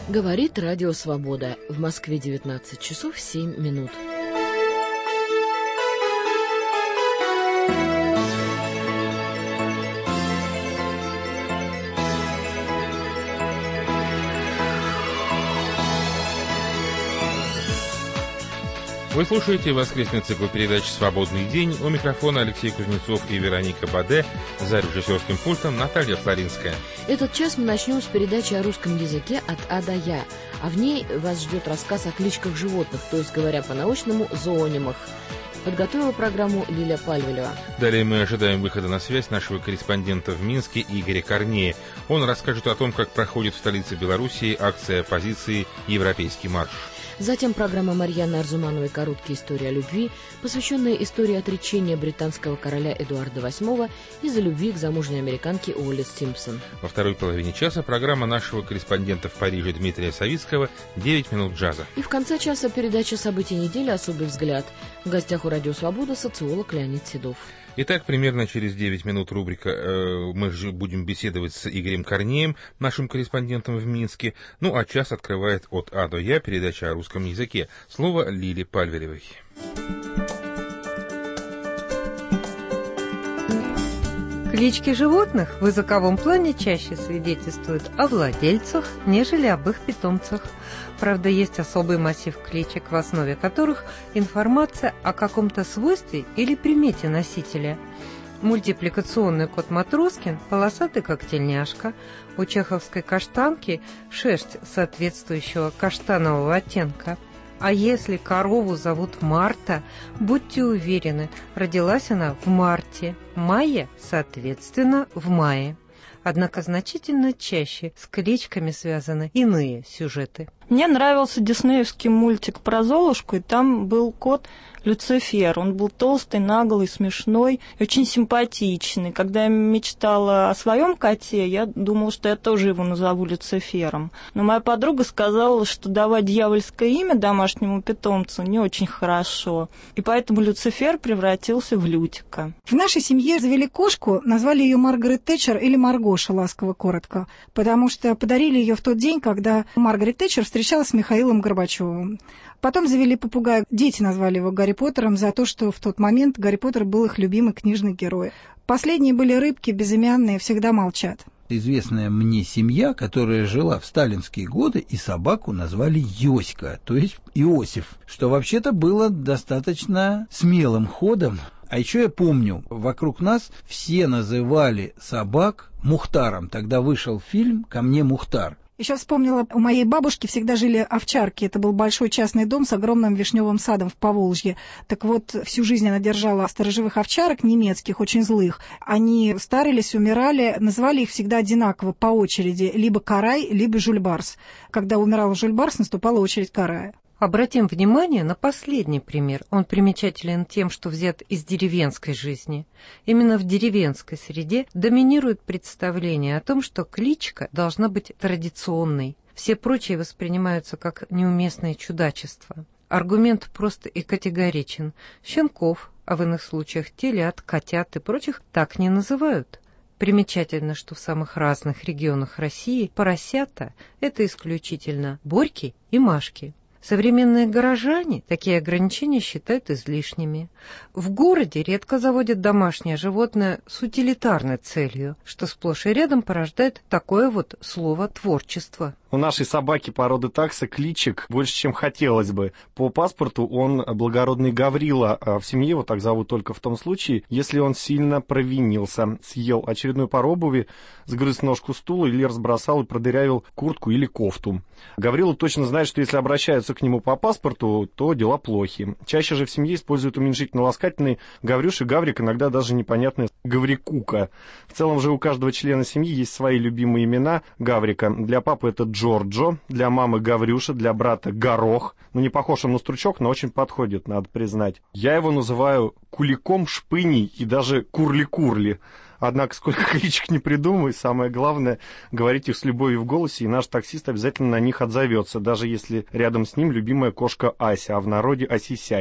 Говорит Радио Свобода. В Москве 19 часов 7 минут. Вы слушаете воскресный цикл передач «Свободный день». У микрофона Алексей Кузнецов и Вероника Баде. За режиссерским пультом Наталья Флоринская. Этот час мы начнем с передачи о русском языке от А до Я. А в ней вас ждет рассказ о кличках животных, то есть, говоря по-научному, зоонимах. Подготовила программу Лиля Пальвелева. Далее мы ожидаем выхода на связь нашего корреспондента в Минске Игоря Корнея. Он расскажет о том, как проходит в столице Белоруссии акция оппозиции «Европейский марш». Затем программа Марьяны Арзумановой «Короткие истории о любви», посвященная истории отречения британского короля Эдуарда VIII из-за любви к замужней американке Уоллес Симпсон. Во второй половине часа программа нашего корреспондента в Париже Дмитрия Савицкого «9 минут джаза». И в конце часа передача «События недели. Особый взгляд». В гостях у Радио Свобода социолог Леонид Седов. Итак, примерно через 9 минут рубрика мы же будем беседовать с Игорем Корнеем, нашим корреспондентом в Минске. Ну а час открывает от А до Я передача о русском языке. Слово Лиле Пальвелевой. Клички животных в языковом плане чаще свидетельствуют о владельцах, нежели об их питомцах. Правда, есть особый массив кличек, в основе которых информация о каком-то свойстве или примете носителя. Мультипликационный кот Матроскин – полосатый как тельняшка, у чеховской каштанки – шерсть соответствующего каштанового оттенка. А если корову зовут Марта, будьте уверены, родилась она в марте, Майя, соответственно, в мае. Однако значительно чаще с кличками связаны иные сюжеты. Мне нравился диснеевский мультик про Золушку, и там был кот Люцифер. Он был толстый, наглый, смешной и очень симпатичный. Когда я мечтала о своем коте, я думала, что я тоже его назову Люцифером. Но моя подруга сказала, что давать дьявольское имя домашнему питомцу не очень хорошо. И поэтому Люцифер превратился в Лютика. В нашей семье завели кошку, назвали ее Маргарет Тэтчер или Маргоша, ласково, коротко, потому что подарили ее в тот день, когда Маргарет Тэтчер встречалась с Михаилом Горбачевым. Потом завели попугая. Дети назвали его Гарри Поттером за то, что в тот момент Гарри Поттер был их любимый книжный герой. Последние были рыбки, безымянные, всегда молчат. Известная мне семья, которая жила в сталинские годы, и собаку назвали Йоська, то есть Иосиф, что вообще-то было достаточно смелым ходом. А еще я помню, вокруг нас все называли собак Мухтаром. Тогда вышел фильм «Ко мне Мухтар». Еще вспомнила, у моей бабушки всегда жили овчарки. Это был большой частный дом с огромным вишневым садом в Поволжье. Так вот, всю жизнь она держала сторожевых овчарок немецких, очень злых. Они старились, умирали, называли их всегда одинаково, по очереди. Либо Карай, либо Жульбарс. Когда умирал Жульбарс, наступала очередь Карая. Обратим внимание на последний пример. Он примечателен тем, что взят из деревенской жизни. Именно в деревенской среде доминирует представление о том, что кличка должна быть традиционной. Все прочие воспринимаются как неуместное чудачество. Аргумент прост и категоричен. Щенков, а в иных случаях телят, котят и прочих так не называют. Примечательно, что в самых разных регионах России поросята – это исключительно Борьки и Машки. Современные горожане такие ограничения считают излишними. В городе редко заводят домашнее животное с утилитарной целью, что сплошь и рядом порождает такое вот слово «творчество». У нашей собаки породы такса кличек больше, чем хотелось бы. По паспорту он благородный Гаврила, а в семье его так зовут только в том случае, если он сильно провинился, съел очередную пару обуви, сгрыз ножку стула или разбросал и продырявил куртку или кофту. Гаврила точно знает, что если обращаются к нему по паспорту, то дела плохи. Чаще же в семье используют уменьшительно-ласкательный Гаврюш и Гаврик, иногда даже непонятное Гаврикука. В целом же у каждого члена семьи есть свои любимые имена Гаврика. Для папы это Джорджо, для мамы Гаврюша, для брата Горох. Ну, не похож он на стручок, но очень подходит, надо признать. Я его называю Куликом, Шпыней и даже Курли-Курли. Однако, сколько кличек не придумывай, самое главное — говорить их с любовью в голосе, и наш таксист обязательно на них отзовется, даже если рядом с ним любимая кошка Ася, а в народе Асисяй.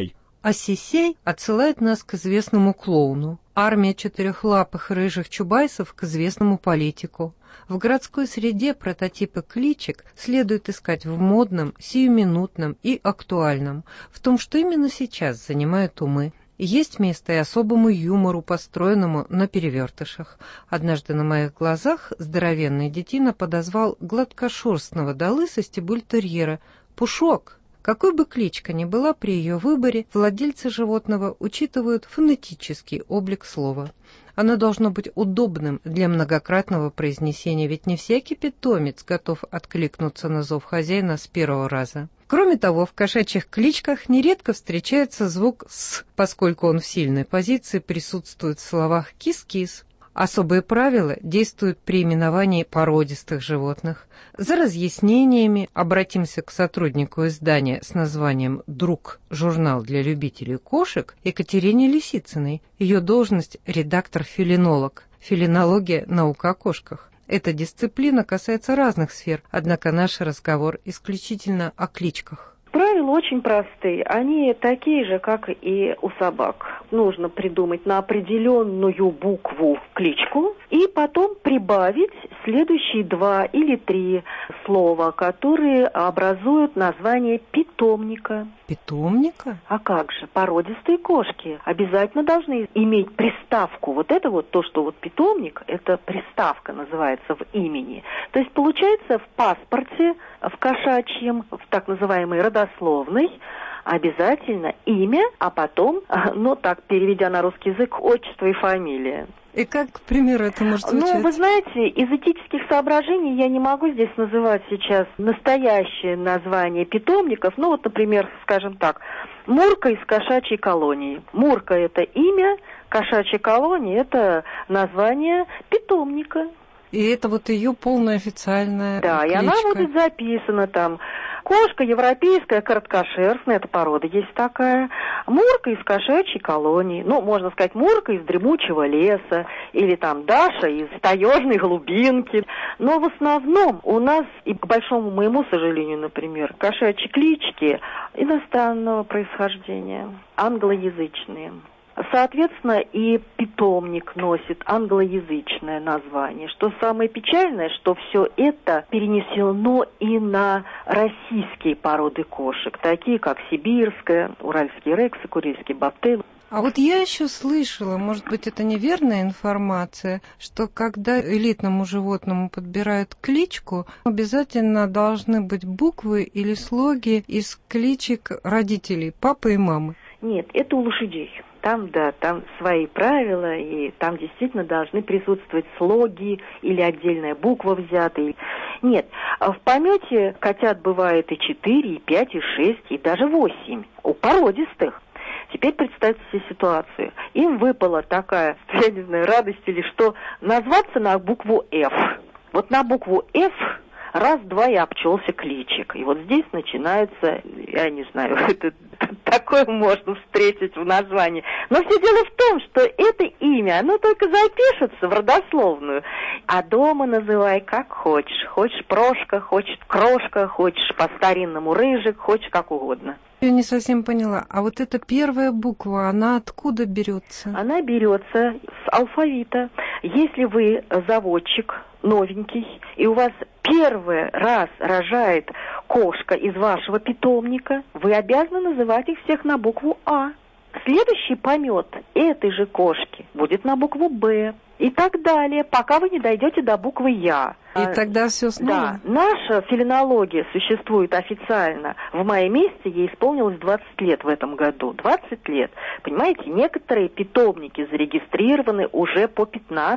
А Сисей отсылает нас к известному клоуну. Армия четырехлапых рыжих чубайсов к известному политику. В городской среде прототипы кличек следует искать в модном, сиюминутном и актуальном, в том, что именно сейчас занимает умы. Есть место и особому юмору, построенному на перевертышах. Однажды на моих глазах здоровенный детина подозвал гладкошерстного до лысости бультерьера «Пушок». Какой бы кличка ни была при ее выборе, владельцы животного учитывают фонетический облик слова. Оно должно быть удобным для многократного произнесения, ведь не всякий питомец готов откликнуться на зов хозяина с первого раза. Кроме того, в кошачьих кличках нередко встречается звук «с», поскольку он в сильной позиции присутствует в словах «кис-кис». Особые правила действуют при именовании породистых животных. За разъяснениями обратимся к сотруднику издания с названием «Друг. Журнал для любителей кошек» Екатерине Лисицыной. Ее должность – редактор-фелинолог. Фелинология – наука о кошках. Эта дисциплина касается разных сфер, однако наш разговор исключительно о кличках. Правила очень простые. Они такие же, как и у собак. Нужно придумать на определенную букву кличку и потом прибавить следующие 2 или 3 слова, которые образуют название питомника. Питомника? А как же? Породистые кошки обязательно должны иметь приставку. Вот это вот то, что вот питомник, это приставка называется в имени. То есть получается в паспорте, в кошачьем, в так называемой родословной, обязательно имя, а потом, ну так, переведя на русский язык, отчество и фамилия. И как, к примеру, это может звучать? Ну, вы знаете, из этических соображений я не могу здесь называть сейчас настоящее название питомников. Ну, вот, например, скажем так, Мурка из кошачьей колонии. Мурка – это имя, кошачья колония – это название питомника. И это вот ее полная официальная кличка. Да, и она будет записана там. Кошка европейская, короткошерстная, это порода есть такая. Мурка из кошачьей колонии. Ну, можно сказать, Мурка из дремучего леса. Или там Даша из таежной глубинки. Но в основном у нас, и к большому моему сожалению, например, кошачьи клички иностранного происхождения, англоязычные. Соответственно, и питомник носит англоязычное название. Что самое печальное, что все это перенесено и на российские породы кошек, такие как сибирская, уральский рекс, курильский бобтейл. А вот я еще слышала, может быть, это неверная информация, что когда элитному животному подбирают кличку, обязательно должны быть буквы или слоги из кличек родителей, папы и мамы. Нет, это у лошадей. Там, да, там свои правила, и там действительно должны присутствовать слоги или отдельная буква взятая. Нет, в помете котят бывает и 4, и 5, и 6, и даже 8 у породистых. Теперь представьте себе ситуацию. Им выпала такая, я не знаю, радость или что, назваться на букву «Ф». Вот на букву «Ф» раз-два и обчелся кличек. И вот здесь начинается, я не знаю, это такое можно встретить в названии. Но все дело в том, что это имя, оно только запишется в родословную. А дома называй как хочешь. Хочешь Прошка, хочешь Крошка, хочешь по-старинному Рыжик, хочешь как угодно. Я не совсем поняла. А вот эта первая буква, она откуда берется? Она берется с алфавита. Если вы заводчик новенький, и у вас первый раз рожает кошка из вашего питомника, вы обязаны называть их всех на букву А. Следующий помет этой же кошки будет на букву Б. И так далее, пока вы не дойдете до буквы Я. И тогда все снова? Да. Наша фелинология существует официально. В мае месяце ей исполнилось 20 лет в этом году. 20 лет. Понимаете, некоторые питомники зарегистрированы уже по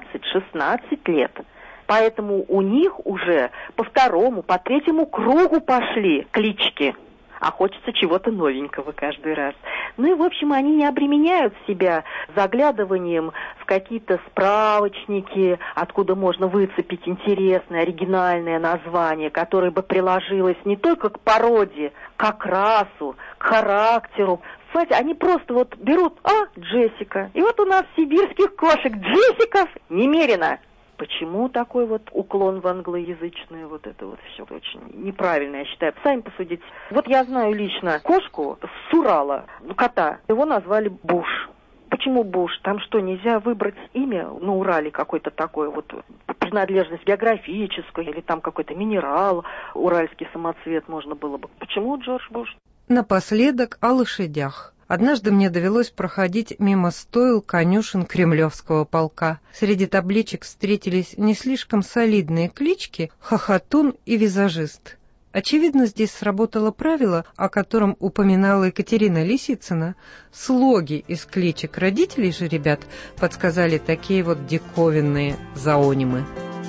15-16 лет. Поэтому у них уже по второму, по третьему кругу пошли клички. А хочется чего-то новенького каждый раз. Ну и, в общем, они не обременяют себя заглядыванием в какие-то справочники, откуда можно выцепить интересное, оригинальное название, которое бы приложилось не только к породе, к окрасу, к характеру. Знаете, они просто вот берут, Джессика. И вот у нас сибирских кошек Джессиков немерено. Почему такой вот уклон в англоязычное, вот это вот все очень неправильно, я считаю. Сами посудите. Вот я знаю лично кошку с Урала, кота, его назвали Буш. Почему Буш? Там что, нельзя выбрать имя на Урале какой-то такой вот принадлежность географическая или там какой-то минерал, уральский самоцвет можно было бы. Почему Джордж Буш? Напоследок о лошадях. Однажды мне довелось проходить мимо стойл конюшен Кремлевского полка. Среди табличек встретились не слишком солидные клички «Хохотун» и «Визажист». Очевидно, здесь сработало правило, о котором упоминала Екатерина Лисицына. Слоги из кличек родителей же ребят подсказали такие вот диковинные зоонимы.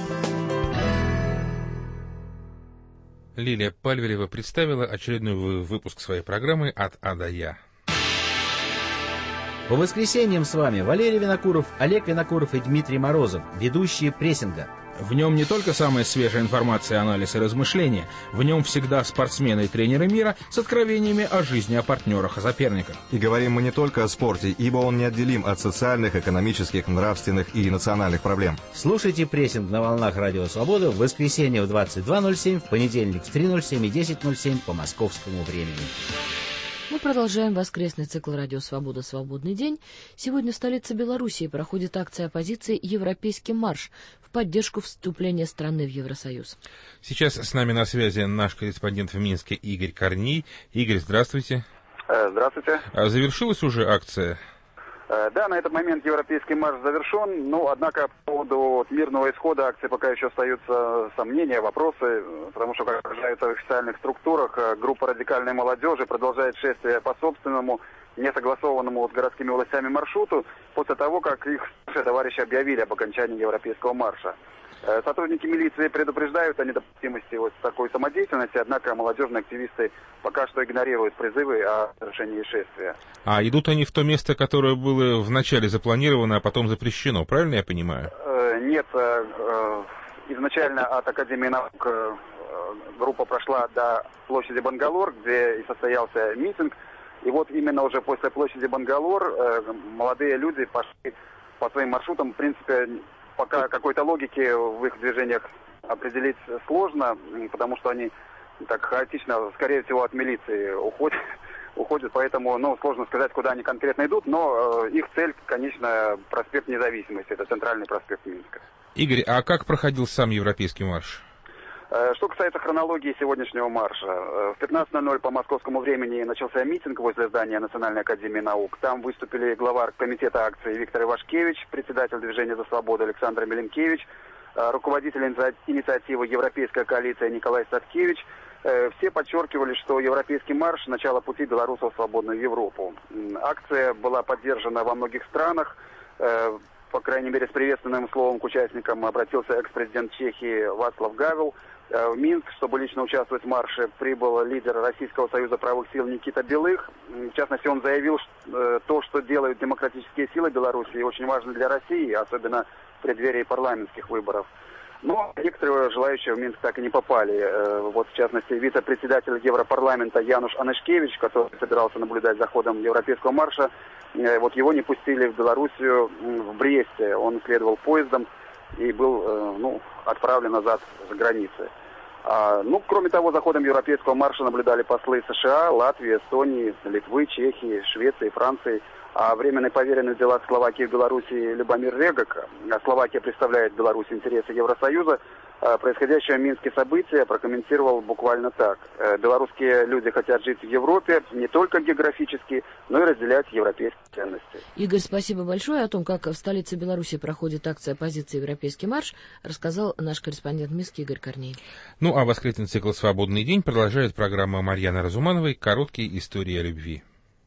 Лилия Пальвелева представила очередной выпуск своей программы «От А до Я». По воскресеньям с вами Валерий Винокуров, Олег Винокуров и Дмитрий Морозов, ведущие «Прессинга». В нем не только самая свежая информация, анализ и размышления, в нем всегда спортсмены и тренеры мира с откровениями о жизни, о партнерах, о соперниках. И говорим мы не только о спорте, ибо он неотделим от социальных, экономических, нравственных и национальных проблем. Слушайте «Прессинг» на волнах Радио Свобода в воскресенье в 22:07, в понедельник в 3:07 и 10:07 по московскому времени. Мы продолжаем воскресный цикл «Радио Свобода. Свободный день». Сегодня в столице Белоруссии проходит акция оппозиции «Европейский марш» в поддержку вступления страны в Евросоюз. Сейчас с нами на связи наш корреспондент в Минске Игорь Корней. Игорь, здравствуйте. Здравствуйте. Завершилась уже акция? Да, на этот момент европейский марш завершен, но, однако, по поводу мирного исхода акции пока еще остаются сомнения, вопросы, потому что, как отражается в официальных структурах, группа радикальной молодежи продолжает шествие по собственному, несогласованному с городскими властями маршруту, после того, как их товарищи объявили об окончании европейского марша. Сотрудники милиции предупреждают о недопустимости вот такой самодеятельности, однако молодежные активисты пока что игнорируют призывы о совершении шествия. А идут они в то место, которое было вначале запланировано, а потом запрещено, правильно я понимаю? Нет, изначально от Академии наук группа прошла до площади Бангалор, где и состоялся митинг. И вот именно уже после площади Бангалор молодые люди пошли по своим маршрутам. В принципе, пока какой-то логики в их движениях определить сложно, потому что они так хаотично, скорее всего, от милиции уходят, поэтому сложно сказать, куда они конкретно идут, но их цель, конечно, проспект Независимости, это центральный проспект Минска. Игорь, а как проходил сам европейский марш? Что касается хронологии сегодняшнего марша, в 15:00 по московскому времени начался митинг возле здания Национальной академии наук. Там выступили глава комитета акции Виктор Ивашкевич, председатель движения «За свободу» Александр Меленкевич, руководитель инициативы «Европейская коалиция» Николай Садкевич. Все подчеркивали, что европейский марш – начало пути белорусов в свободную Европу. Акция была поддержана во многих странах. По крайней мере, с приветственным словом к участникам обратился экс-президент Чехии Вацлав Гавел. В Минск, чтобы лично участвовать в марше, прибыл лидер Российского союза правых сил Никита Белых. В частности, он заявил, что то, что делают демократические силы Беларуси, очень важно для России, особенно в преддверии парламентских выборов. Но некоторые желающие в Минск так и не попали. Вот, в частности, вице-председатель Европарламента Януш Анышкевич, который собирался наблюдать за ходом европейского марша, вот его не пустили в Белоруссию, в Бресте. Он следовал поездом и был отправлен назад за границу. Кроме того, за ходом европейского марша наблюдали послы США, Латвии, Эстонии, Литвы, Чехии, Швеции, Франции. А временный поверенный в делах Словакии в Беларуси Любомир Регак, Словакия представляет Беларусь интересы Евросоюза, происходящее в Минске событие прокомментировал буквально так. Белорусские люди хотят жить в Европе не только географически, но и разделять европейские ценности. Игорь, спасибо большое. О том, как в столице Беларуси проходит акция оппозиции «Европейский марш», рассказал наш корреспондент в Минске Игорь Корней. А воскресный цикл «Свободный день» продолжает программа Марьяны Разумановой «Короткие истории о любви».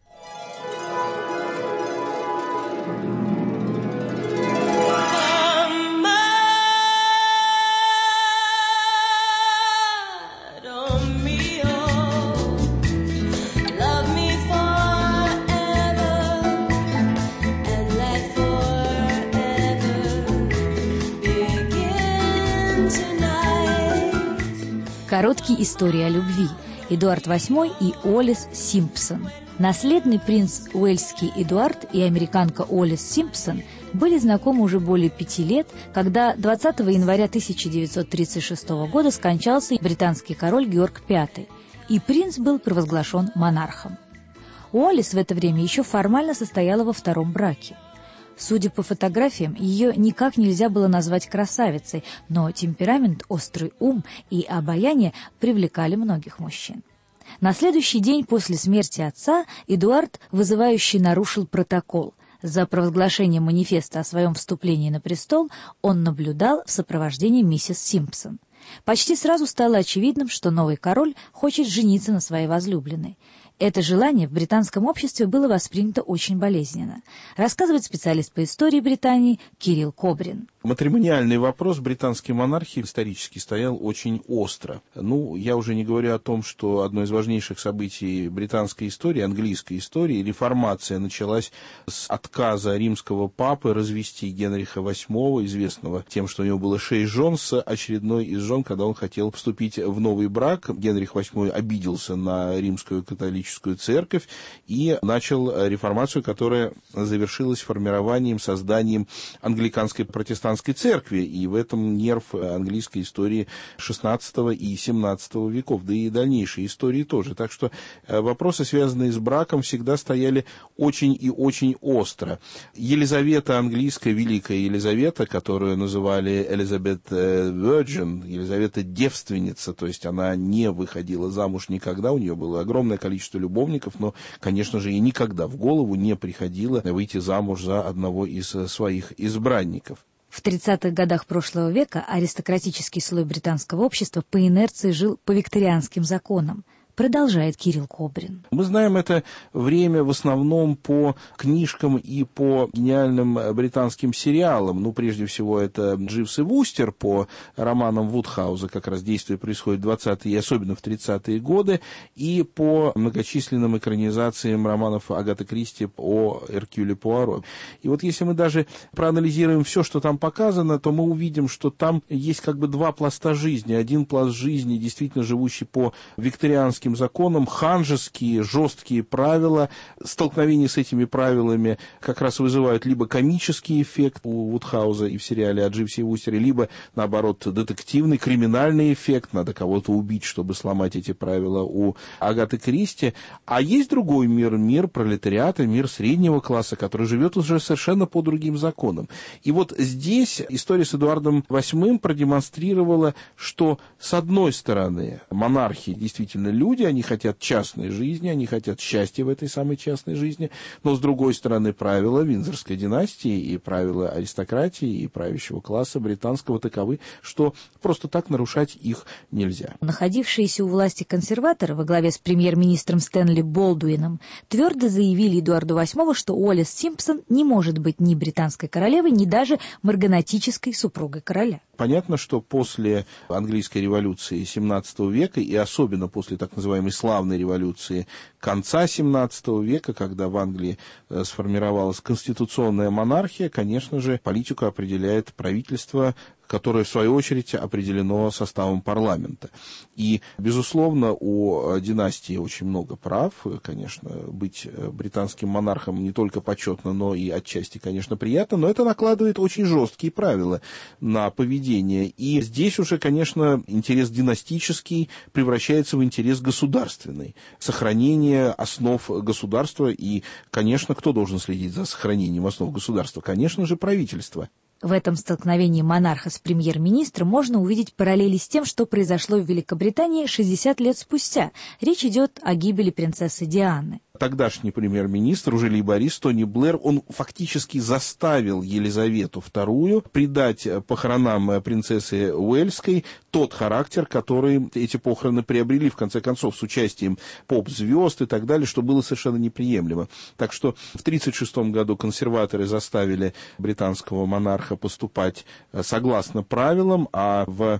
Короткие истории о любви. Эдуард VIII и Уоллес Симпсон. Наследный принц уэльский Эдуард и американка Уоллес Симпсон были знакомы уже более 5 лет, когда 20 января 1936 года скончался британский король Георг V, и принц был провозглашен монархом. Уоллес в это время еще формально состояла во втором браке. Судя по фотографиям, ее никак нельзя было назвать красавицей, но темперамент, острый ум и обаяние привлекали многих мужчин. На следующий день после смерти отца Эдуард вызывающе нарушил протокол. За провозглашением манифеста о своем вступлении на престол он наблюдал в сопровождении миссис Симпсон. Почти сразу стало очевидным, что новый король хочет жениться на своей возлюбленной. Это желание в британском обществе было воспринято очень болезненно, рассказывает специалист по истории Британии Кирилл Кобрин. Матримониальный вопрос в британской монархии исторически стоял очень остро. Я уже не говорю о том, что одно из важнейших событий британской истории, английской истории, реформация началась с отказа римского папы развести Генриха VIII, известного тем, что у него было 6 жен, с очередной из жен, когда он хотел вступить в новый брак. Генрих VIII обиделся на римскую католическую церковь и начал реформацию, которая завершилась формированием, созданием англиканской протестантской церкви, и в этом нерв английской истории XVI и XVII веков, да и дальнейшей истории тоже. Так что вопросы, связанные с браком, всегда стояли очень и очень остро. Елизавета английская, Великая Елизавета, которую называли Elizabeth Virgin, Елизавета девственница, то есть она не выходила замуж никогда, у нее было огромное количество любовников, но, конечно же, ей никогда в голову не приходило выйти замуж за одного из своих избранников. В 30-х годах прошлого века аристократический слой британского общества по инерции жил по викторианским законам. Продолжает Кирилл Кобрин. Мы знаем это время в основном по книжкам и по гениальным британским сериалам. Прежде всего, это «Дживс и Вустер» по романам Вудхауза, как раз действие происходит в 20-е и особенно в 30-е годы, и по многочисленным экранизациям романов Агаты Кристи о Эркюле Пуаро. И вот если мы даже проанализируем все, что там показано, то мы увидим, что там есть как бы два пласта жизни. Один пласт жизни, действительно живущий по викторианским законам, ханжеские, жесткие правила. Столкновение с этими правилами как раз вызывают либо комический эффект у Вудхауза и в сериале о Дживсе и Вустере, либо, наоборот, детективный, криминальный эффект. Надо кого-то убить, чтобы сломать эти правила у Агаты Кристи. А есть другой мир, мир пролетариата, мир среднего класса, который живет уже совершенно по другим законам. И вот здесь история с Эдуардом VIII продемонстрировала, что, с одной стороны, монархи действительно люди, они хотят частной жизни, они хотят счастья в этой самой частной жизни, но, с другой стороны, правила Виндзорской династии и правила аристократии и правящего класса британского таковы, что просто так нарушать их нельзя. Находившиеся у власти консерваторы во главе с премьер-министром Стэнли Болдуином твердо заявили Эдуарду VIII, что Уоллес Симпсон не может быть ни британской королевой, ни даже марганатической супругой короля. Понятно, что после английской революции XVII века, и особенно после так называемой славной революции конца XVII века, когда в Англии сформировалась конституционная монархия, конечно же, политику определяет правительство, которое, в свою очередь, определено составом парламента. И, безусловно, у династии очень много прав. Конечно, быть британским монархом не только почетно, но и отчасти, конечно, приятно, но это накладывает очень жесткие правила на поведение. И здесь уже, конечно, интерес династический превращается в интерес государственный. Сохранение основ государства. И, конечно, кто должен следить за сохранением основ государства? Конечно же, правительство. В этом столкновении монарха с премьер-министром можно увидеть параллели с тем, что произошло в Великобритании 60 лет спустя. Речь идет о гибели принцессы Дианы. Тогдашний премьер-министр, уже лейборист Тони Блэр, он фактически заставил Елизавету II придать похоронам принцессы Уэльской тот характер, который эти похороны приобрели, в конце концов, с участием поп-звезд и так далее, что было совершенно неприемлемо. Так что в 1936 году консерваторы заставили британского монарха поступать согласно правилам, а в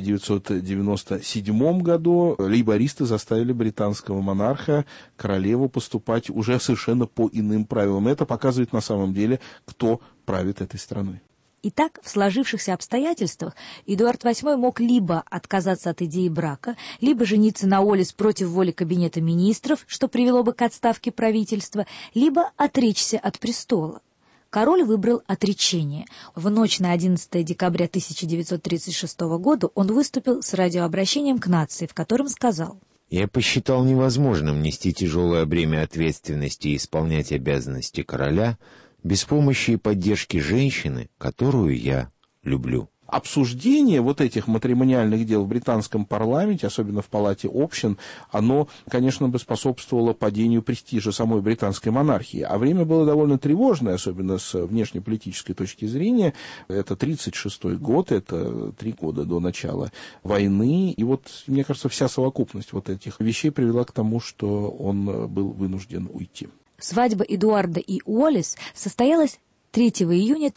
1997 году лейбористы заставили британского монарха, королеву, поступать уже совершенно по иным правилам. Это показывает на самом деле, кто правит этой страной. Итак, в сложившихся обстоятельствах Эдуард VIII мог либо отказаться от идеи брака, либо жениться на Уоллес против воли кабинета министров, что привело бы к отставке правительства, либо отречься от престола. Король выбрал отречение. В ночь на 11 декабря 1936 года он выступил с радиообращением к нации, в котором сказал: «Я посчитал невозможным нести тяжелое бремя ответственности и исполнять обязанности короля без помощи и поддержки женщины, которую я люблю». Обсуждение вот этих матримониальных дел в британском парламенте, особенно в Палате общин, оно, конечно, бы способствовало падению престижа самой британской монархии. А время было довольно тревожное, особенно с внешнеполитической точки зрения. Это 1936 год, это 3 года до начала войны. И вот, мне кажется, вся совокупность вот этих вещей привела к тому, что он был вынужден уйти. Свадьба Эдуарда и Уоллес состоялась 3 июня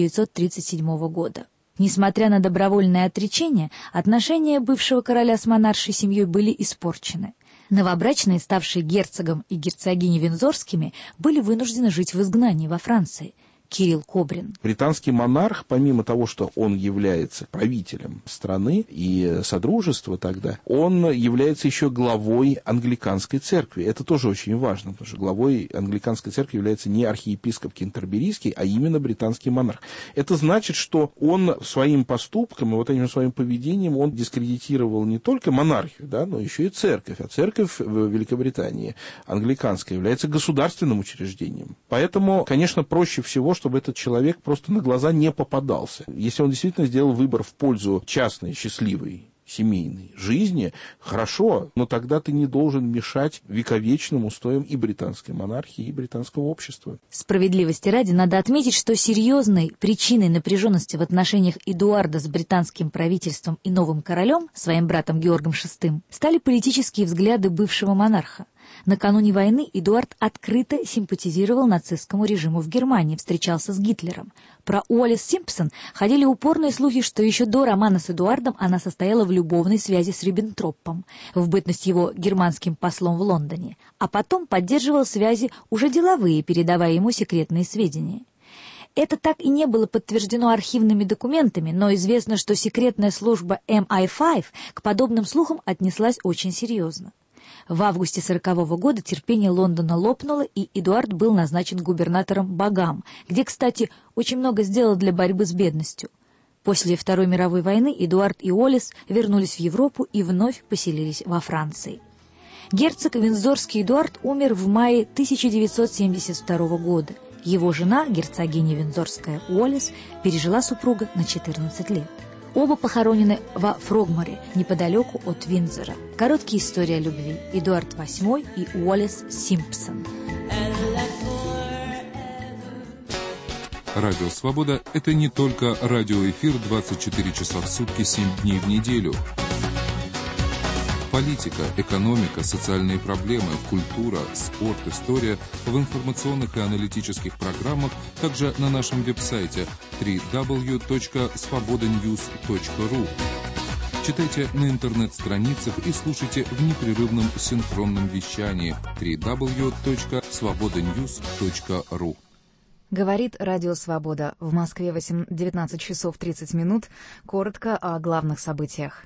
1937 года. Несмотря на добровольное отречение, отношения бывшего короля с монаршей семьей были испорчены. Новобрачные, ставшие герцогом и герцогиней Виндзорскими, были вынуждены жить в изгнании во Франции. Кирилл Кобрин. Британский монарх, помимо того, что он является правителем страны и содружества тогда, он является еще главой англиканской церкви. Это тоже очень важно, потому что главой англиканской церкви является не архиепископ Кентерберийский, а именно британский монарх. Это значит, что он своим поступком и вот этим своим поведением он дискредитировал не только монархию, да, но еще и церковь. А церковь в Великобритании, англиканская, является государственным учреждением. Поэтому, конечно, проще всего, чтобы этот человек просто на глаза не попадался. Если он действительно сделал выбор в пользу частной, счастливой, семейной жизни, хорошо, но тогда ты не должен мешать вековечным устоям и британской монархии, и британского общества. Справедливости ради, надо отметить, что серьезной причиной напряженности в отношениях Эдуарда с британским правительством и новым королем, своим братом Георгом VI, стали политические взгляды бывшего монарха. Накануне войны Эдуард открыто симпатизировал нацистскому режиму в Германии, встречался с Гитлером. Про Уоллес Симпсон ходили упорные слухи, что еще до романа с Эдуардом она состояла в любовной связи с Риббентропом, в бытность его германским послом в Лондоне, а потом поддерживал связи уже деловые, передавая ему секретные сведения. Это так и не было подтверждено архивными документами, но известно, что секретная служба MI5 к подобным слухам отнеслась очень серьезно. В августе 1940 года терпение Лондона лопнуло, и Эдуард был назначен губернатором Багам, где, кстати, очень много сделал для борьбы с бедностью. После Второй мировой войны Эдуард и Уоллес вернулись в Европу и вновь поселились во Франции. Герцог Виндзорский Эдуард умер в мае 1972 года. Его жена, герцогиня Виндзорская Уоллес, пережила супруга на 14 лет. Оба похоронены во Фрогморе, неподалеку от Виндзора. Короткие истории о любви. Эдуард VIII и Уоллес Симпсон. Радио «Свобода» — это не только радиоэфир 24 часа в сутки, 7 дней в неделю. Политика, экономика, социальные проблемы, культура, спорт, история в информационных и аналитических программах, также на нашем веб-сайте www.svobodanews.ru. Читайте на интернет-страницах и слушайте в непрерывном синхронном вещании www.svobodanews.ru. Говорит Радио Свобода. В Москве 19 часов 30 минут. Коротко о главных событиях.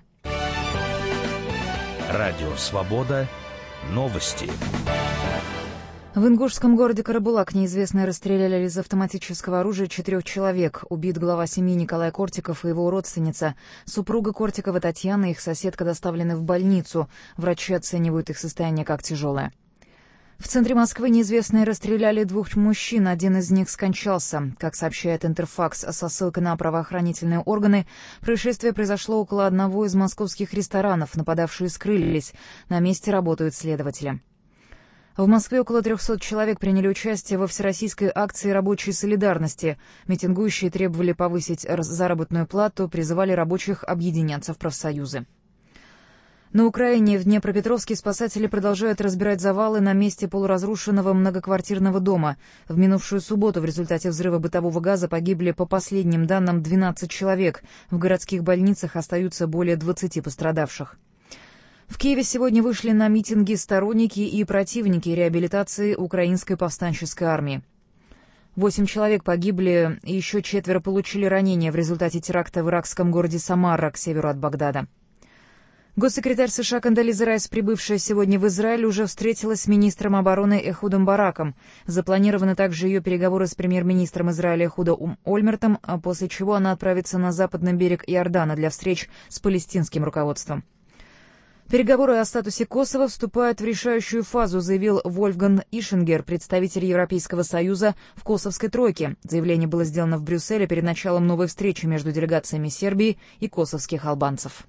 Радио Свобода. Новости. В ингушском городе Карабулак неизвестные расстреляли из автоматического оружия 4 человек. Убит глава семьи Николай Кортиков и его родственница. Супруга Кортикова Татьяна и их соседка доставлены в больницу. Врачи оценивают их состояние как тяжелое. В центре Москвы неизвестные расстреляли 2 мужчин, один из них скончался. Как сообщает Интерфакс со ссылкой на правоохранительные органы, происшествие произошло около одного из московских ресторанов. Нападавшие скрылись. На месте работают следователи. В Москве около 300 человек приняли участие во всероссийской акции рабочей солидарности. Митингующие требовали повысить заработную плату, призывали рабочих объединяться в профсоюзы. На Украине в Днепропетровске спасатели продолжают разбирать завалы на месте полуразрушенного многоквартирного дома. В минувшую субботу в результате взрыва бытового газа погибли, по последним данным, 12 человек. В городских больницах остаются более 20 пострадавших. В Киеве сегодня вышли на митинги сторонники и противники реабилитации украинской повстанческой армии. 8 человек погибли, и еще 4 получили ранения в результате теракта в иракском городе Самара к северу от Багдада. Госсекретарь США Кондолиза Райс, прибывшая сегодня в Израиль, уже встретилась с министром обороны Эхудом Бараком. Запланированы также ее переговоры с премьер-министром Израиля Эхудом Ольмертом, после чего она отправится на западный берег Иордана для встреч с палестинским руководством. Переговоры о статусе Косово вступают в решающую фазу, заявил Вольфганг Ишингер, представитель Европейского Союза в косовской тройке. Заявление было сделано в Брюсселе перед началом новой встречи между делегациями Сербии и косовских албанцев.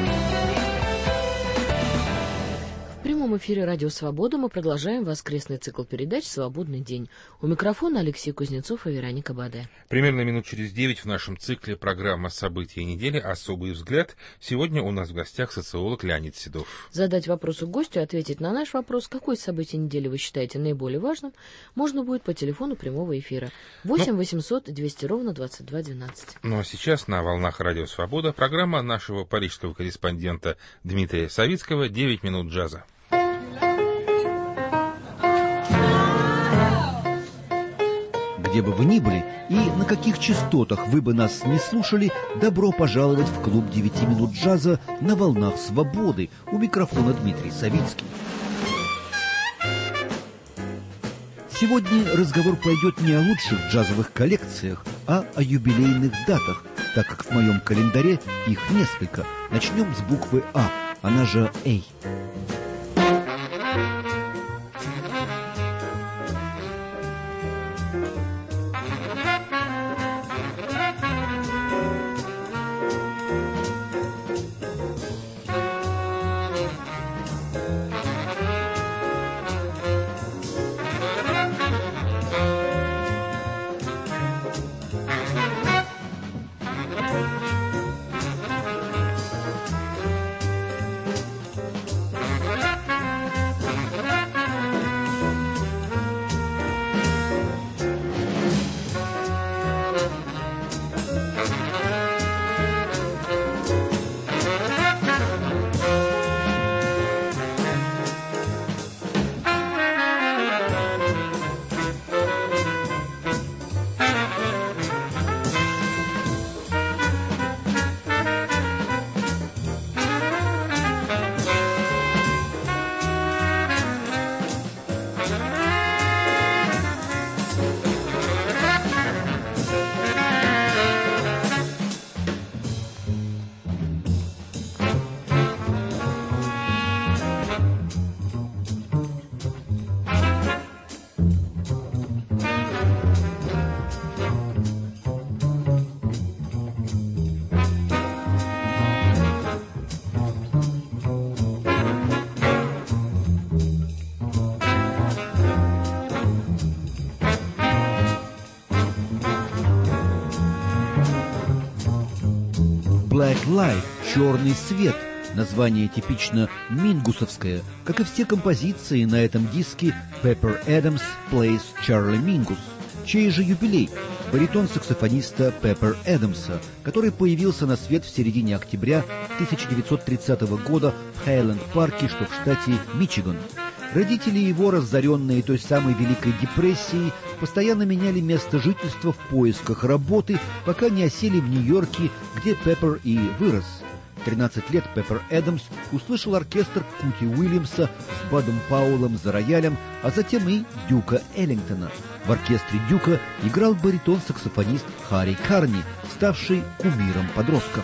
В прямом эфире «Радио Свобода» мы продолжаем воскресный цикл передач «Свободный день». У микрофона Алексей Кузнецов и Вероника Баде. Примерно минут через 9 в нашем цикле программа «События недели. Особый взгляд». Сегодня у нас в гостях социолог Леонид Седов. Задать вопросу гостю, ответить на наш вопрос, какое событие недели вы считаете наиболее важным, можно будет по телефону прямого эфира 8 800 200 ровно 22 12. Ну а сейчас на волнах «Радио Свобода» программа нашего парижского корреспондента Дмитрия Савицкого «9 минут джаза». Где бы вы ни были и на каких частотах вы бы нас не слушали, добро пожаловать в клуб 9 минут джаза на волнах свободы. У микрофона Дмитрий Савицкий. Сегодня разговор пойдет не о лучших джазовых коллекциях, а о юбилейных датах, так как в моем календаре их несколько. Начнем с буквы А, она же «Эй». Black Light, черный свет. Название типично мингусовское, как и все композиции на этом диске Pepper Adams Plays Charlie Mingus. Чей же юбилей? Баритон-саксофониста Пеппер Эдамса, который появился на свет в середине октября 1930 года в Хайленд-парке, что в штате Мичиган. Родители его, разоренные той самой Великой депрессией, постоянно меняли место жительства в поисках работы, пока не осели в Нью-Йорке, где Пеппер и вырос. В 13 лет Пеппер Эдамс услышал оркестр Кути Уильямса с Бадом Пауэллом за роялем, а затем и Дюка Эллингтона. В оркестре Дюка играл баритон-саксофонист Харри Карни, ставший кумиром подростков.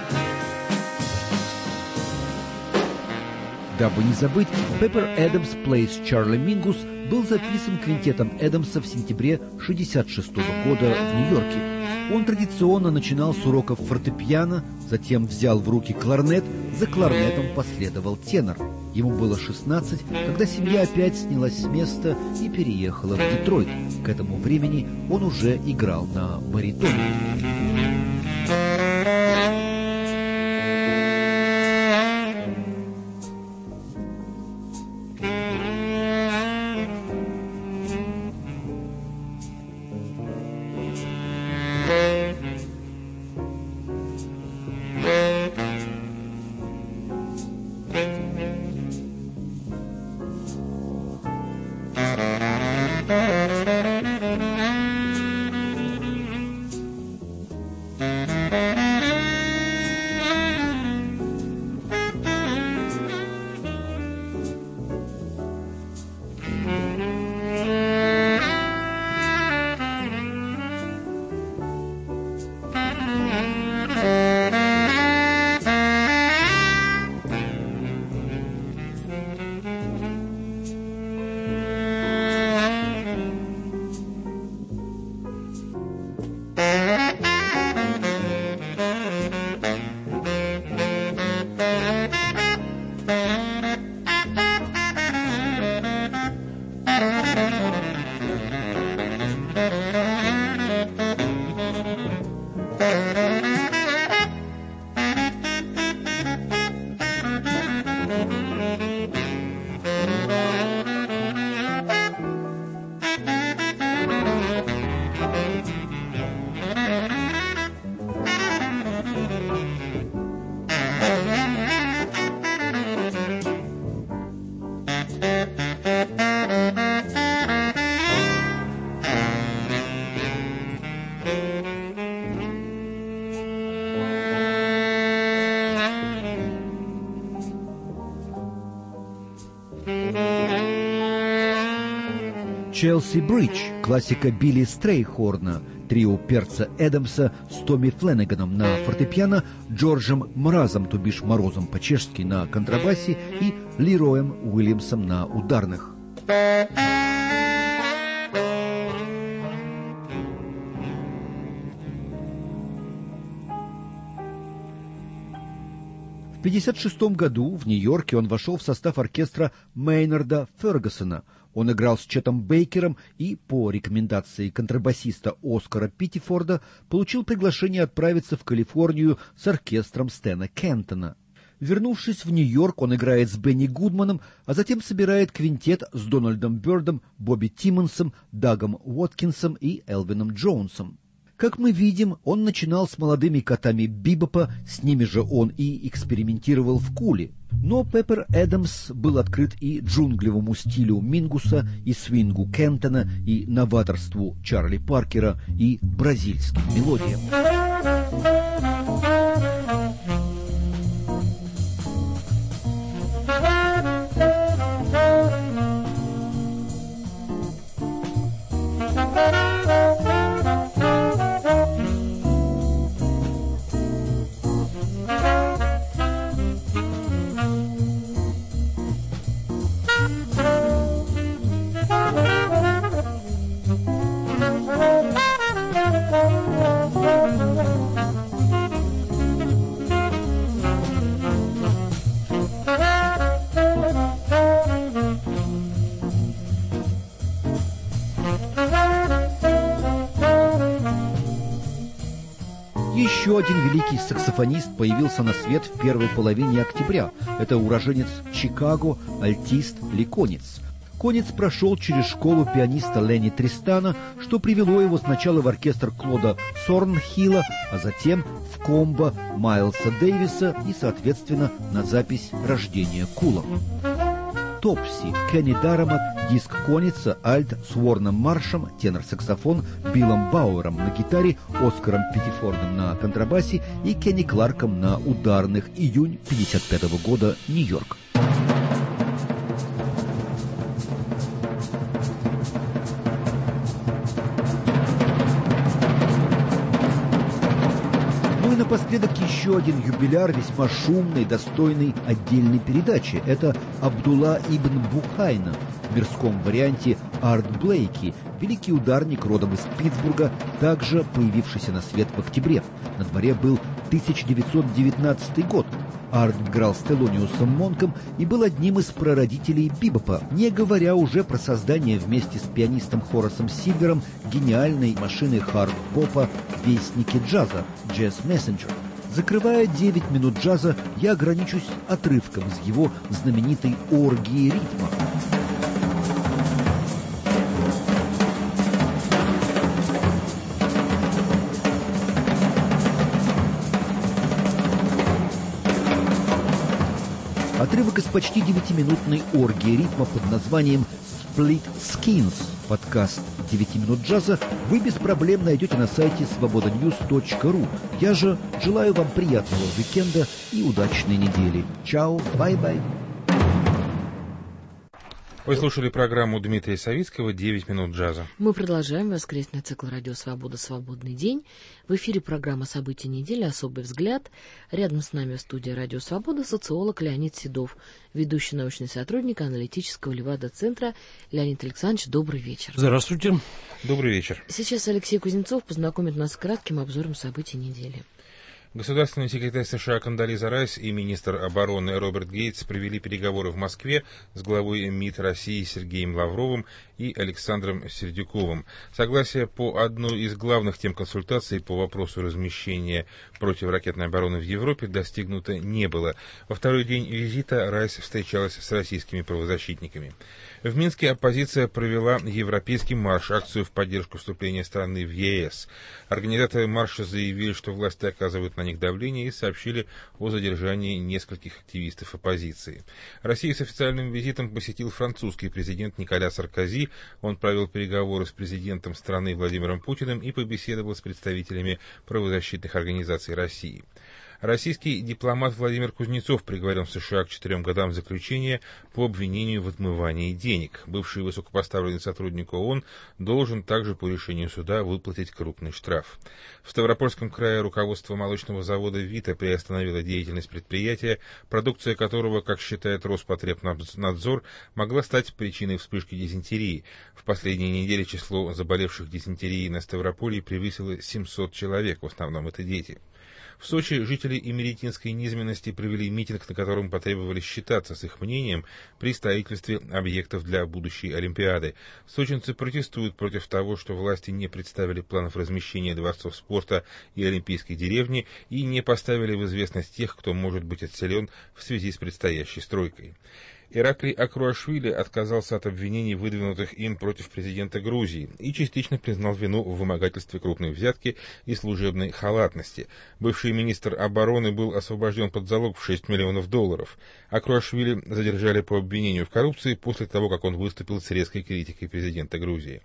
Дабы не забыть, Pepper Adams Plays Charlie Mingus был записан квинтетом Эдамса в сентябре 1966 года в Нью-Йорке. Он традиционно начинал с уроков фортепиано, затем взял в руки кларнет, за кларнетом последовал тенор. Ему было 16, когда семья опять снялась с места и переехала в Детройт. К этому времени он уже играл на баритоне. «Челси Бридж» — классика Билли Стрейхорна, трио Перца Эдамса с Томми Фленниганом на фортепиано, Джорджем Мразом, то бишь Морозом по-чешски, на контрабасе и Лероем Уильямсом на ударных. В 1956 году в Нью-Йорке он вошел в состав оркестра Мейнарда Фергюсона. Он играл с Четом Бейкером и, по рекомендации контрабасиста Оскара Питтифорда, получил приглашение отправиться в Калифорнию с оркестром Стэна Кентона. Вернувшись в Нью-Йорк, он играет с Бенни Гудманом, а затем собирает квинтет с Дональдом Бёрдом, Бобби Тиммонсом, Дагом Уоткинсом и Элвином Джонсом. Как мы видим, он начинал с молодыми котами бибопа, с ними же он и экспериментировал в Куле. Но Пеппер Эдамс был открыт и джунглевому стилю Мингуса, и свингу Кентона, и новаторству Чарли Паркера, и бразильским мелодиям. Еще один великий саксофонист появился на свет в первой половине октября. Это уроженец Чикаго, альтист Ли Конец. Конец прошел через школу пианиста Ленни Тристана, что привело его сначала в оркестр Клода Сорнхилла, а затем в комбо Майлса Дэвиса и, соответственно, на запись «Рождение Кула». Топси, Кенни Дарамот, диск Конница, альт с Уорном Маршем, тенор-саксофон, Биллом Бауэром на гитаре, Оскаром Питтифордом на контрабасе и Кенни Кларком на ударных, июнь 1955 года, Нью-Йорк. И напоследок еще один юбиляр, весьма шумный, достойный отдельной передачи. Это Абдулла ибн Бухайна, в мирском варианте Арт Блейки, великий ударник родом из Питтсбурга, также появившийся на свет в октябре. На дворе был 1919 год. Арт играл с Телониусом Монком и был одним из прародителей бибопа, не говоря уже про создание вместе с пианистом Хорасом Сильвером гениальной машины хард-попа «Вестники джаза» «Jazz Messenger». Закрывая 9 минут джаза, я ограничусь отрывком из его знаменитой «Оргии ритма». Отрывок из почти 9-минутной оргии ритма под названием «Split Skins». Подкаст «9 минут джаза» вы без проблем найдете на сайте svobodanews.ru. Я же желаю вам приятного уикенда и удачной недели. Чао, бай-бай. Вы слушали программу Дмитрия Савицкого «9 минут джаза». Мы продолжаем воскресный цикл «Радио Свобода. Свободный день». В эфире программа «События недели. Особый взгляд». Рядом с нами в студии «Радио Свобода» социолог Леонид Седов, ведущий научный сотрудник аналитического Левада-центра. Леонид Александрович, добрый вечер. Здравствуйте. Добрый вечер. Сейчас Алексей Кузнецов познакомит нас с кратким обзором событий недели. Государственный секретарь США Кондолиза Райс и министр обороны Роберт Гейтс провели переговоры в Москве с главой МИД России Сергеем Лавровым и Александром Сердюковым. Согласие по одной из главных тем консультаций по вопросу размещения противоракетной обороны в Европе достигнуто не было. Во второй день визита Райс встречалась с российскими правозащитниками. В Минске оппозиция провела европейский марш, акцию в поддержку вступления страны в ЕС. Организаторы марша заявили, что власти оказывают на них давление и сообщили о задержании нескольких активистов оппозиции. Россию с официальным визитом посетил французский президент Николя Саркози. Он провел переговоры с президентом страны Владимиром Путиным и побеседовал с представителями правозащитных организаций России. Российский дипломат Владимир Кузнецов приговорен в США к 4 годам заключения по обвинению в отмывании денег. Бывший высокопоставленный сотрудник ООН должен также по решению суда выплатить крупный штраф. В Ставропольском крае руководство молочного завода «Вита» приостановило деятельность предприятия, продукция которого, как считает Роспотребнадзор, могла стать причиной вспышки дизентерии. В последние недели число заболевших дизентерией на Ставрополье превысило 700 человек, в основном это дети. В Сочи жители Имеретинской низменности провели митинг, на котором потребовали считаться с их мнением при строительстве объектов для будущей Олимпиады. Сочинцы протестуют против того, что власти не представили планов размещения дворцов спорта и олимпийской деревни и не поставили в известность тех, кто может быть отселен в связи с предстоящей стройкой. Ираклий Акруашвили отказался от обвинений, выдвинутых им против президента Грузии, и частично признал вину в вымогательстве крупной взятки и служебной халатности. Бывший министр обороны был освобожден под залог в $6 миллионов. Акруашвили задержали по обвинению в коррупции после того, как он выступил с резкой критикой президента Грузии.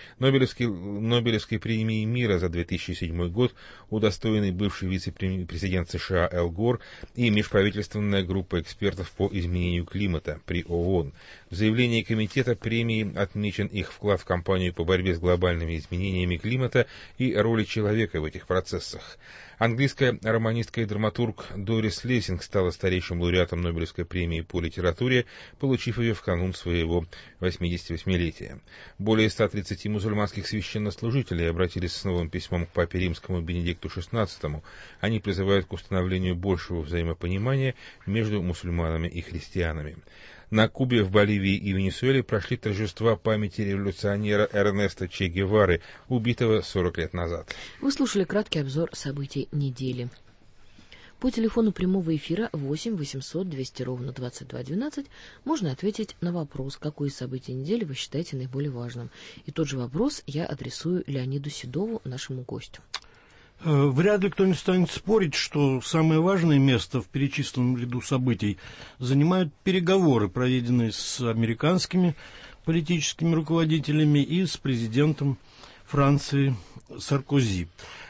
Нобелевской премии мира за 2007 год удостоенный бывший вице-президент США Эл Гор и межправительственная группа экспертов по изменению климата при ООН. В заявлении комитета премии отмечен их вклад в кампанию по борьбе с глобальными изменениями климата и роли человека в этих процессах. Английская романистка и драматург Дорис Лессинг стала старейшим лауреатом Нобелевской премии по литературе, получив ее в канун своего 88-летия. Более 130 мусульманских священнослужителей обратились с новым письмом к папе римскому Бенедикту XVI. Они призывают к установлению большего взаимопонимания между мусульманами и христианами. На Кубе, в Боливии и Венесуэле прошли торжества памяти революционера Эрнеста Че Гевары, убитого 40 лет назад. Вы слушали краткий обзор событий недели. По телефону прямого эфира 8 800 200 ровно 2212 можно ответить на вопрос, какое из событий недели вы считаете наиболее важным. И тот же вопрос я адресую Леониду Седову, нашему гостю. Вряд ли кто-нибудь станет спорить, что самое важное место в перечисленном ряду событий занимают переговоры, проведенные с американскими политическими руководителями и с президентом Франции Саркози.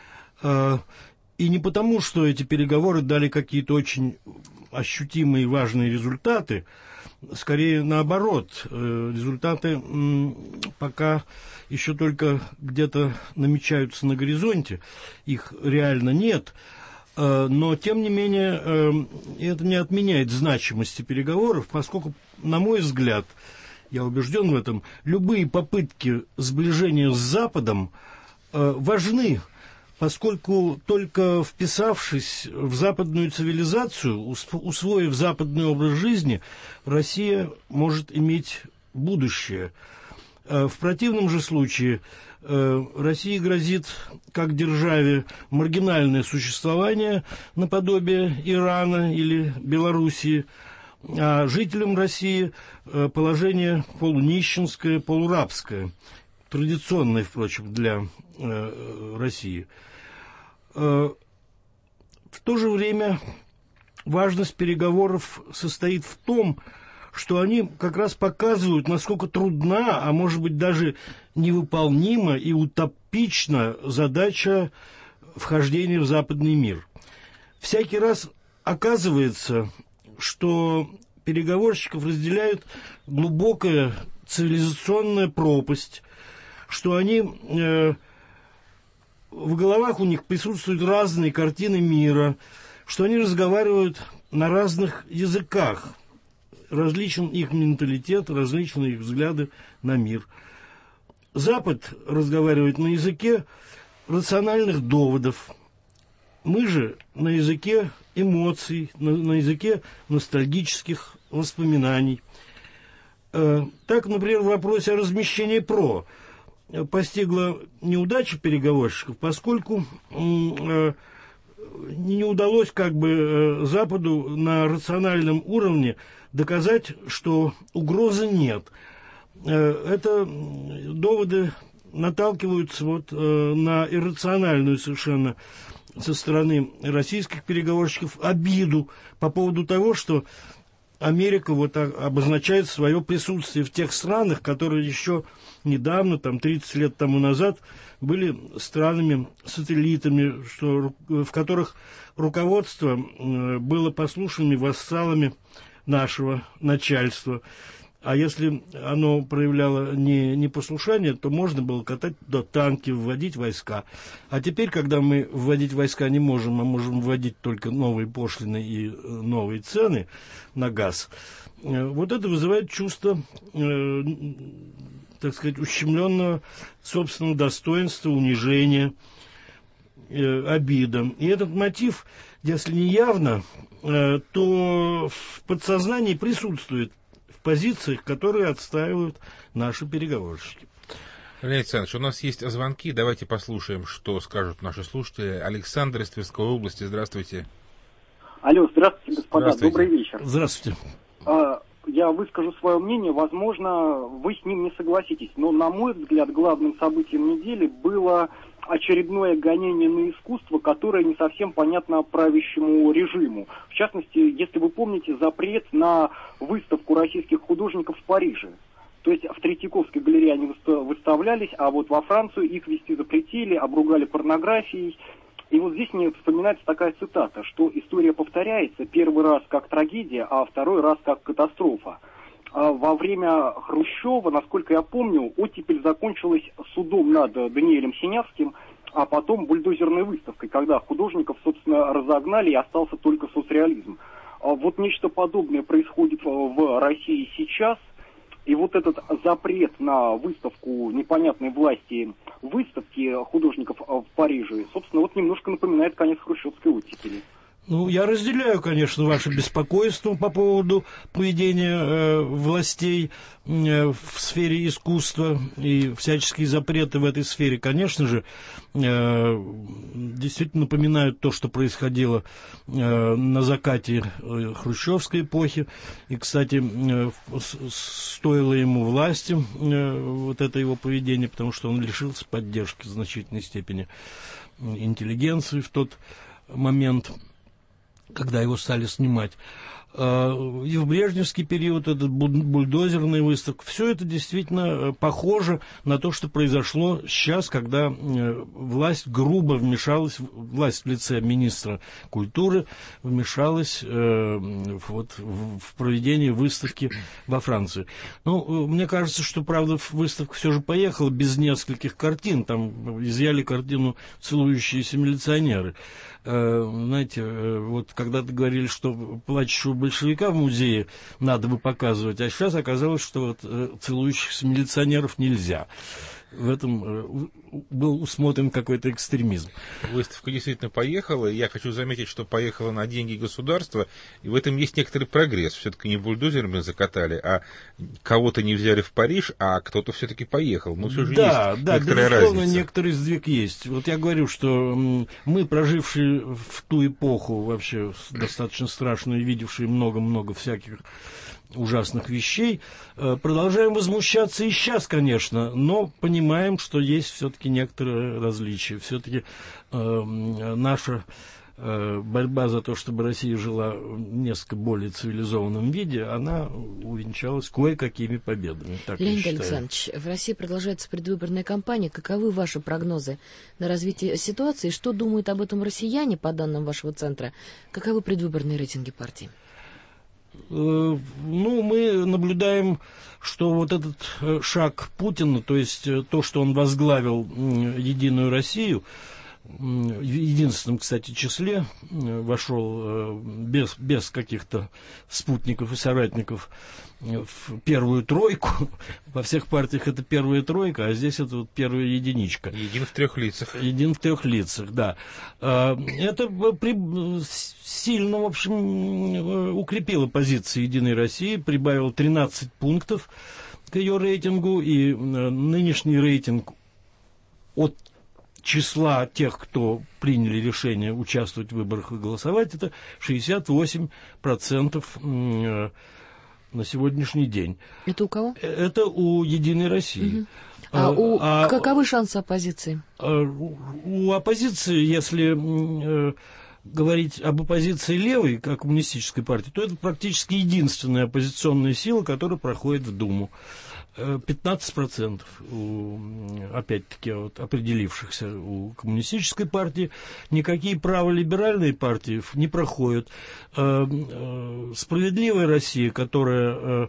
И не потому, что эти переговоры дали какие-то очень ощутимые и важные результаты, скорее наоборот, результаты пока еще только где-то намечаются на горизонте, их реально нет, но тем не менее это не отменяет значимости переговоров, поскольку, на мой взгляд, я убежден в этом, любые попытки сближения с Западом важны, поскольку только вписавшись в западную цивилизацию, усвоив западный образ жизни, Россия может иметь будущее. В противном же случае России грозит, как державе, маргинальное существование наподобие Ирана или Белоруссии, а жителям России положение полунищенское, полурабское, традиционное, впрочем, для России. В то же время важность переговоров состоит в том, что они как раз показывают, насколько трудна, а может быть даже невыполнима и утопична задача вхождения в западный мир. Всякий раз оказывается, что переговорщиков разделяет глубокая цивилизационная пропасть, что они в головах у них присутствуют разные картины мира, что они разговаривают на разных языках, различен их менталитет, различны их взгляды на мир. Запад разговаривает на языке рациональных доводов, мы же на языке эмоций, на языке ностальгических воспоминаний. Так, например, в вопросе о размещении ПРО постигла неудача переговорщиков, поскольку не удалось Западу на рациональном уровне доказать, что угрозы нет. Это доводы наталкиваются на иррациональную совершенно со стороны российских переговорщиков обиду по поводу того, что Америка вот обозначает свое присутствие в тех странах, которые еще недавно, там 30 лет тому назад, были странами-сателлитами, в которых руководство было послушными вассалами нашего начальства. А если оно проявляло непослушание, то можно было катать танки, вводить войска. А теперь, когда мы вводить войска не можем, а можем вводить только новые пошлины и новые цены на газ, вот это вызывает чувство, так сказать, ущемленного собственного достоинства, унижения, обида. И этот мотив, если не явно, то в подсознании присутствует в позициях, которые отстаивают наши переговорщики. Леонид Александрович, у нас есть звонки. Давайте послушаем, что скажут наши слушатели. Александр из Тверской области. Здравствуйте. Алло, здравствуйте, господа. Здравствуйте. Добрый вечер. Здравствуйте. Я выскажу свое мнение. Возможно, вы с ним не согласитесь. Но, на мой взгляд, главным событием недели было очередное гонение на искусство, которое не совсем понятно правящему режиму. В частности, если вы помните, запрет на выставку российских художников в Париже. То есть в Третьяковской галерее они выставлялись, а вот во Францию их везти запретили, обругали порнографией. И вот здесь мне вспоминается такая цитата, что история повторяется первый раз как трагедия, а второй раз как катастрофа. Во время Хрущева, насколько я помню, оттепель закончилась судом над Даниэлем Синявским, а потом бульдозерной выставкой, когда художников, собственно, разогнали и остался только соцреализм. Вот нечто подобное происходит в России сейчас. И вот этот запрет на выставку непонятной власти, выставки художников в Париже, собственно, вот немножко напоминает конец хрущевской оттепели. Ну, я разделяю, конечно, ваше беспокойство по поводу поведения властей в сфере искусства и всяческие запреты в этой сфере, конечно же, действительно напоминают то, что происходило на закате хрущевской эпохи. И, кстати, стоило ему власти вот это его поведение, потому что он лишился поддержки в значительной степени интеллигенции в тот момент, когда его стали снимать. И в брежневский период, этот бульдозерная выставка, все это действительно похоже на то, что произошло сейчас, когда власть грубо вмешалась, власть в лице министра культуры вмешалась вот, в проведение выставки во Франции. Ну, мне кажется, что, правда, выставка все же поехала без нескольких картин. Там изъяли картину «Целующиеся милиционеры». Знаете, вот когда-то говорили, что плачущего большевика в музее надо бы показывать, а сейчас оказалось, что вот целующихся милиционеров нельзя. В этом был усмотрен какой-то экстремизм. Выставка действительно поехала. Я хочу заметить, что поехала на деньги государства, и в этом есть некоторый прогресс. Все-таки не бульдозерами закатали, а кого-то не взяли в Париж, а кто-то все-таки поехал. Ну, все же да, есть да, некоторая безусловно, разница. некоторый сдвиг есть. Вот я говорю, что мы, прожившие в ту эпоху вообще достаточно страшную и видевшие много-много всяких ужасных вещей, продолжаем возмущаться и сейчас, конечно, но понимаем, что есть все-таки некоторые различия. Все-таки наша борьба за то, чтобы Россия жила в несколько более цивилизованном виде, она увенчалась кое-какими победами. Леонид Александрович, в России продолжается предвыборная кампания. Каковы ваши прогнозы на развитие ситуации? Что думают об этом россияне, по данным вашего центра? Каковы предвыборные рейтинги партии? Ну, мы наблюдаем, что вот этот шаг Путина, то есть то, что он возглавил «Единую Россию», в единственном, кстати, числе вошел без каких-то спутников и соратников в первую тройку. Во всех партиях это первая тройка, а здесь это вот первая единичка. Един в трех лицах. Един в трех лицах, да. Это сильно, в общем, укрепило позиции «Единой России», прибавило 13 пунктов к ее рейтингу, и нынешний рейтинг от числа тех, кто приняли решение участвовать в выборах и голосовать, это 68% на сегодняшний день. Это у кого? Это у «Единой России». Угу. Каковы шансы оппозиции? У оппозиции, если говорить об оппозиции левой, как коммунистической партии, то это практически единственная оппозиционная сила, которая проходит в Думу. 15% опять-таки вот, определившихся у коммунистической партии, никакие праволиберальные партии не проходят. Справедливая Россия, которая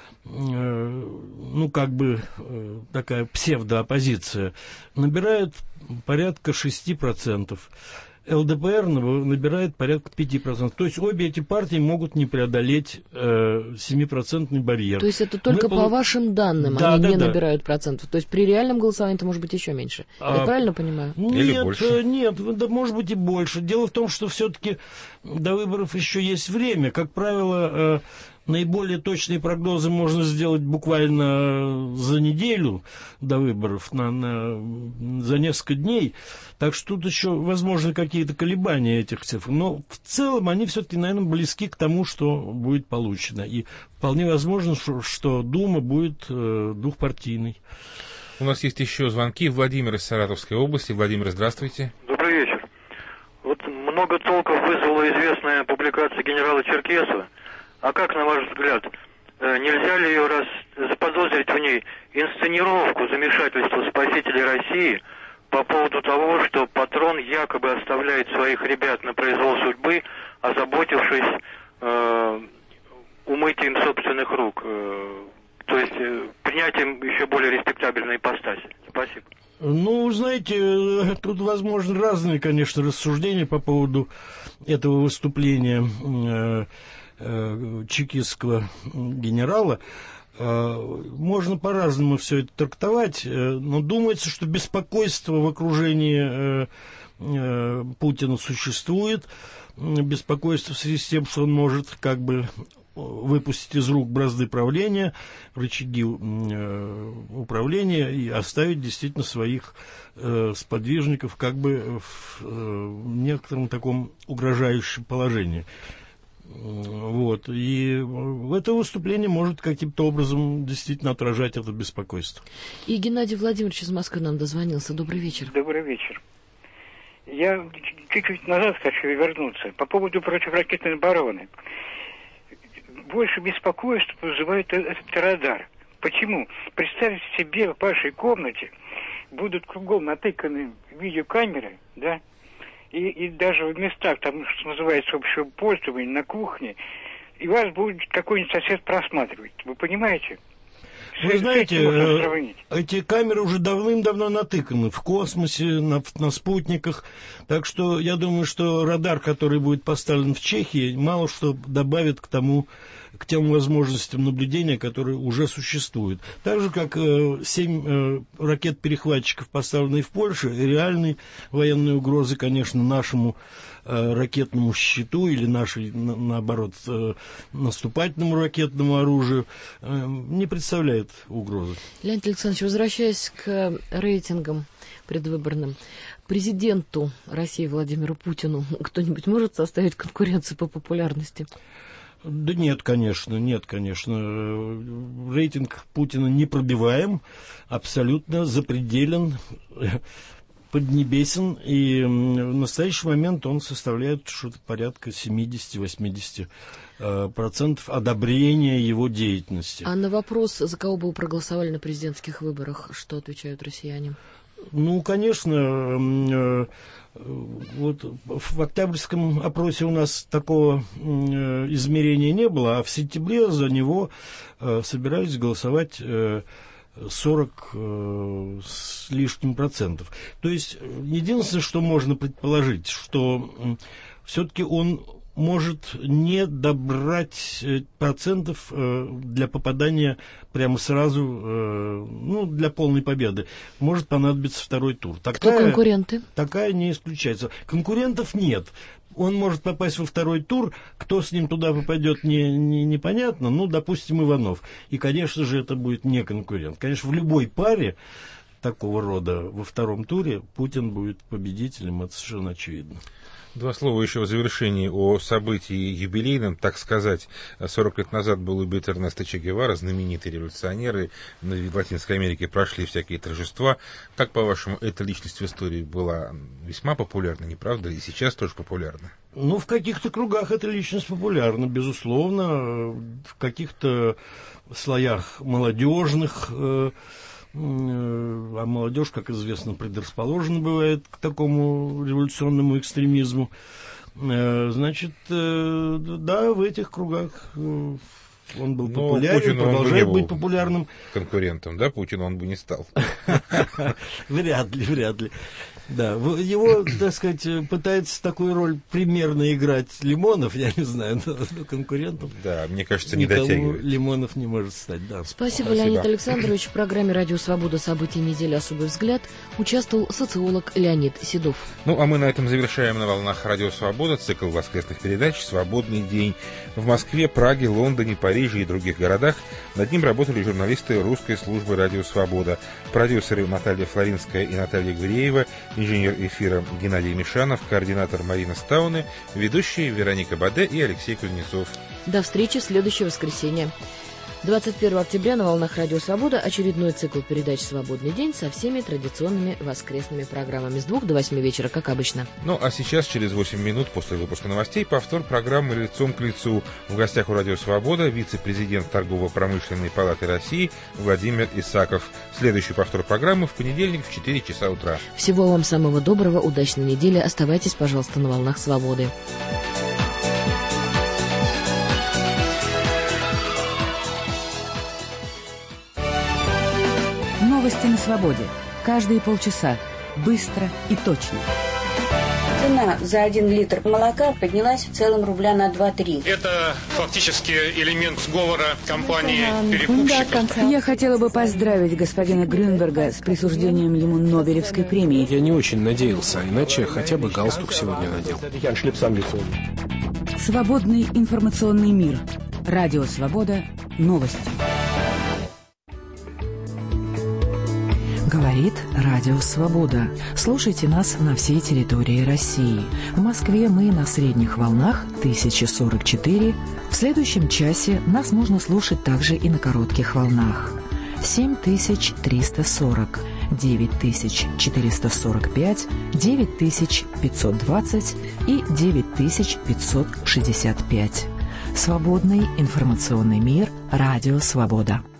такая псевдооппозиция, набирает порядка 6%. ЛДПР набирает порядка 5%. То есть обе эти партии могут не преодолеть 7% барьер. То есть это только по вашим данным они не набирают процентов. То есть при реальном голосовании это может быть еще меньше. Я правильно понимаю? Нет, да, может быть и больше. Дело в том, что все-таки до выборов еще есть время. Как правило, наиболее точные прогнозы можно сделать буквально за неделю до выборов, за несколько дней. Так что тут еще возможны какие-то колебания этих цифр. Но в целом они все-таки, наверное, близки к тому, что будет получено. И вполне возможно, что Дума будет двухпартийной. У нас есть еще звонки. Владимир из Саратовской области. Владимир, здравствуйте. Добрый вечер. Вот много толков вызвала известная публикация генерала Черкесова. А как, на ваш взгляд, нельзя ли ее заподозрить в ней инсценировку замешательства спасителей России по поводу того, что патрон якобы оставляет своих ребят на произвол судьбы, озаботившись умытием собственных рук, то есть принятием еще более респектабельной ипостаси? Спасибо. Ну, знаете, тут возможны разные, конечно, рассуждения по поводу этого выступления чекистского генерала. Можно по-разному все это трактовать, но думается, что беспокойство в окружении Путина существует, беспокойство в связи с тем, что он может как бы выпустить из рук бразды правления, рычаги управления и оставить действительно своих сподвижников как бы в некотором таком угрожающем положении. Вот. И это выступление может каким-то образом действительно отражать это беспокойство. И Геннадий Владимирович из Москвы нам дозвонился. Добрый вечер. Добрый вечер. Я чуть-чуть назад хочу вернуться. По поводу противоракетной обороны. Больше беспокойства вызывает этот радар. Почему? Представьте себе, в вашей комнате будут кругом натыканы видеокамеры, да? И даже в местах, там, что называется, общего пользования, на кухне, и вас будет какой-нибудь сосед просматривать. Вы понимаете? Вы знаете, эти камеры уже давным-давно натыканы в космосе, на спутниках. Так что я думаю, что радар, который будет поставлен в Чехии, мало что добавит к тем возможностям наблюдения, которые уже существуют. Так же, как 7 ракет-перехватчиков, поставленные в Польше, реальной военной угрозы, конечно, нашему ракетному щиту или нашей, наоборот, наступательному ракетному оружию не представляет угрозы. Леонид Александрович, возвращаясь к рейтингам предвыборным, президенту России Владимиру Путину кто-нибудь может составить конкуренцию по популярности? Да нет, конечно. Рейтинг Путина непробиваем, абсолютно запределен, поднебесен, и в настоящий момент он составляет что-то порядка 70-80% одобрения его деятельности. А на вопрос, за кого бы вы проголосовали на президентских выборах, что отвечают россияне? Ну, конечно, вот в октябрьском опросе у нас такого измерения не было, а в сентябре за него собирались голосовать 40 с лишним процентов. То есть единственное, что можно предположить, что все-таки он может не добрать процентов для попадания прямо сразу, для полной победы. Может понадобиться второй тур. Кто конкуренты? Такая не исключается. Конкурентов нет. Он может попасть во второй тур. Кто с ним туда попадет, непонятно. Допустим, Иванов. И, конечно же, это будет не конкурент. Конечно, в любой паре такого рода во втором туре Путин будет победителем, это совершенно очевидно. Два слова еще в завершении о событии юбилейном, так сказать. 40 лет назад был убит Эрнесто Че Гевара, знаменитый революционер, и в Латинской Америке прошли всякие торжества. Как, по-вашему, эта личность в истории была весьма популярна, не правда? И сейчас тоже популярна? Ну, в каких-то кругах эта личность популярна, безусловно. В каких-то слоях молодежных, а молодежь, как известно, предрасположена бывает к такому революционному экстремизму. Значит, да, в этих кругах он был популярен, продолжает быть популярным. Конкурентом, да, Путину он бы не стал. Вряд ли. Да, его, так сказать, пытается такую роль примерно играть Лимонов, я не знаю, но конкурентом. Да, мне кажется, не дотягивает. Лимонов не может стать, да. Спасибо, Леонид Александрович. В программе «Радио Свобода. События недели. Особый взгляд» участвовал социолог Леонид Седов. Ну, а мы на этом завершаем на волнах «Радио Свобода» цикл воскресных передач «Свободный день». В Москве, Праге, Лондоне, Париже и других городах над ним работали журналисты русской службы «Радио Свобода», продюсеры Наталья Флоринская и Наталья Гуреева, инженер эфира Геннадий Мишанов, координатор Марина Стауне, ведущие Вероника Баде и Алексей Кузнецов. До встречи в следующее воскресенье. 21 октября на волнах «Радио Свобода» очередной цикл передач «Свободный день» со всеми традиционными воскресными программами с 2 до 8 вечера, как обычно. Ну, а сейчас, через 8 минут после выпуска новостей, повтор программы «Лицом к лицу». В гостях у «Радио Свобода» вице-президент Торгово-промышленной палаты России Владимир Исаков. Следующий повтор программы в понедельник в 4 часа утра. Всего вам самого доброго, удачной недели. Оставайтесь, пожалуйста, на волнах «Свободы». Новости на свободе. Каждые полчаса. Быстро и точно. Цена за 1 литр молока поднялась в целом рубля на 2-3. Это фактически элемент сговора компании-перекупщиков. Я хотела бы поздравить господина Грюнберга с присуждением ему Нобелевской премии. Я не очень надеялся, иначе хотя бы галстук сегодня надел. Свободный информационный мир. Радио Свобода. Новости. Говорит Радио Свобода. Слушайте нас на всей территории России. В Москве мы на средних волнах 1044. В следующем часе нас можно слушать также и на коротких волнах. 7340, 9445, 9520 и 9565. Свободный информационный мир. Радио Свобода.